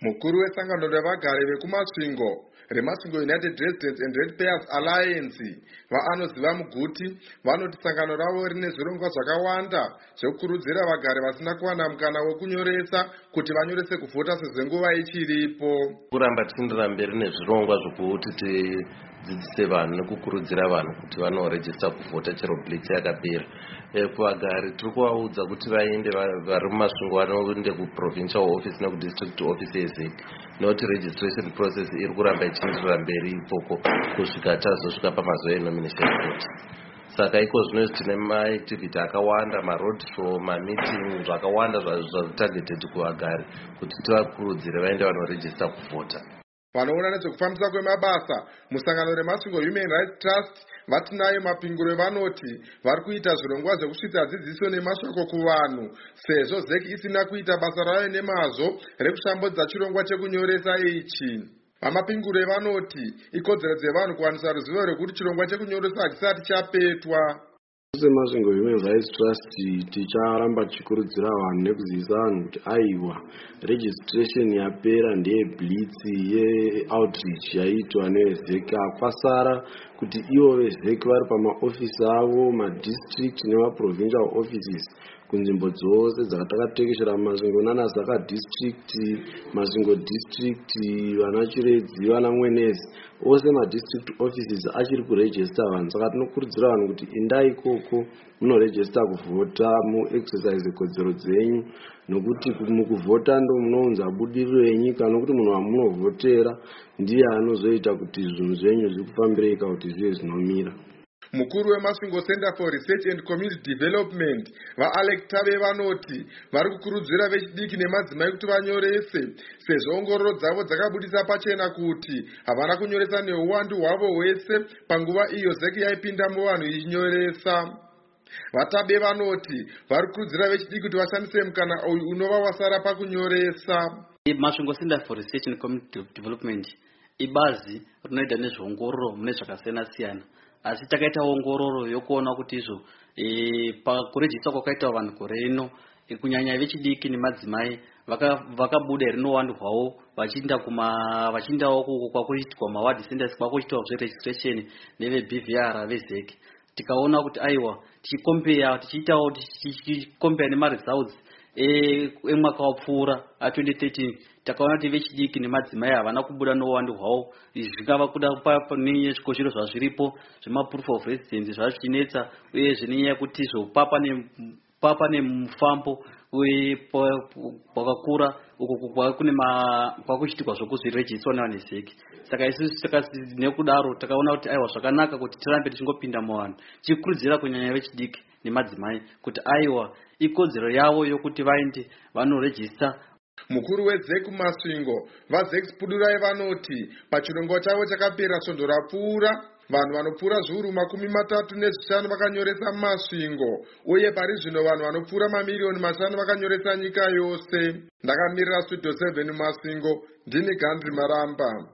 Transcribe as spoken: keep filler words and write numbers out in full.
Mukuru wesangano revagari vekumasvingo remasvingo United Residents and Ratepayers Alliance vaanoziva muguti vanoti sangano ravo rine zvirongwa zvakawanda zvekukurudzira vagari vasina kuwana mukana wekunyoresa kuti vanyorese kuvhota sezvenguva ichiripo. Kuramba tichiendera mberi nezvirongwa zvokuti tidzidzise vanhu nekukurudzira vanhu kuti vanorejista kuvhota chero blitz yakapera. Kuvagari tiri kuvaudza kuti vaende vari mumasvingo vanoende kuprovincial office nekudistrict office yezec nekuti registration process iri kuramba ichienderera mberi ikoko kusvika tazosvika pamazuva enomination vote. Saka iko zvino tine maactivity akawanda, maroad show, mameeting zvakawanda zvatargeted kuvagari kuti tivakurudzire vaende vanorejista kuvhota. Vanoona nezvekufambisa kwemabasa musangano remasvingo Human Rights Trust vatinayo mapingiro evanoti vari kuita zvirongwa zvekusvitsa dzidziso nemashoko kuvanhu sezvo zeki isina kuita basa rayo nemazvo rekushambodza chirongwa chekunyoresa ichi. Vamapingiro evanoti ikodzero dzevanhu kuwanisa ruzivo rwekuti chirongwa chekunyoresa hachisati chapetwa. Semasvingo Human Rights Trust ticharamba tichikurudzira vanhu nekuzivisisa vanhu kuti aiwa registration yapera ndeye blitz yeoutreach yaitwa nevezeki. Kwasara kuti ivo vezeki vari pamaofisi avo madistrict nemaprovincial offices kunzvimbo dzose dzakatakatekeshera masvingo nanazaka district, masvingo district, vana chiredzi, vana mwenezi, ose madistrict offices achiri kuregister vanhu. Saka tinokurudzira vanhu kuti indai ikoko munoregister kuvhota, muexercise kodzero dzenyu, nokuti mukuvhota ndo munounza budiriro yenyika, nokuti munhu wamunovhotera ndiye anozoita kuti zvinhu zvenyu zvikufambirei kuti zvive zvinomira. Mukuru wemasvingo Center for Research and Community Development vaAlec Tabe vanoti vari kukurudzira vechidiki nemadzimai kuti vanyorese sezvo ongororo dzavo dzakabudisa pachena kuti havana kunyoresa neuwandu hwavo hwese panguva iyo zeki yaipinda muvanhu ichinyoresa. Vatabe vanoti vari kukurudzira vechidiki kuti vashandise mukana uyu unova wasara pakunyoresa. Masvingo Center for Research and Community Development ibazi rinoita nezveongororo mune zvakasiyana siyana. Asi takaita ongororo yokuona kuti izvo e, pakurejista kwakaita vanhu gore ino e, kunyanya vechidiki nemadzimai vakabuda vaka rinowandu hwavo vachienda kuma vachiendawo kwakuitwa maward centers kwakuitwa zveregistration neveb v r vezeki. Tikaona kuti aiwa tichikombea tichiitawo tichikombea nemaresults emwaka wapfuura a twenty thirteen takaona kuti vechidiki nemadzimai havana kubuda nouwandu hwavo. Izvi zvingava kuda nezvikoshero zvazviripo zvemaproof of residence zvazvichinetsa uyezve nenyaya yekuti izvo papa nemufambo wakakura uko kwakuchitikwa zvokuzvirejiswa nevanezeki. Saka isusu nekudaro takaona kuti aiwa zvakanaka kuti tirambe tichingopinda muvanhu tichikurudzira kunyanya vechidiki nemadzimai kuti aiwa ikodzero yavo yokuti vaende vanorejista. Mukuru wezeki kumasvingo vazeki Spudurai vanoti pachirongwa chavo chakapera svondo rapfuura vanhu vanopfuura zviuru makumi matatu nezvishanu vakanyoresa mumasvingo uye pari zvino vanhu vanopfuura mamiliyoni mashanu vakanyoresa nyika yose. Ndakamirira studio seven mumasvingo ndini Gandhi Maramba.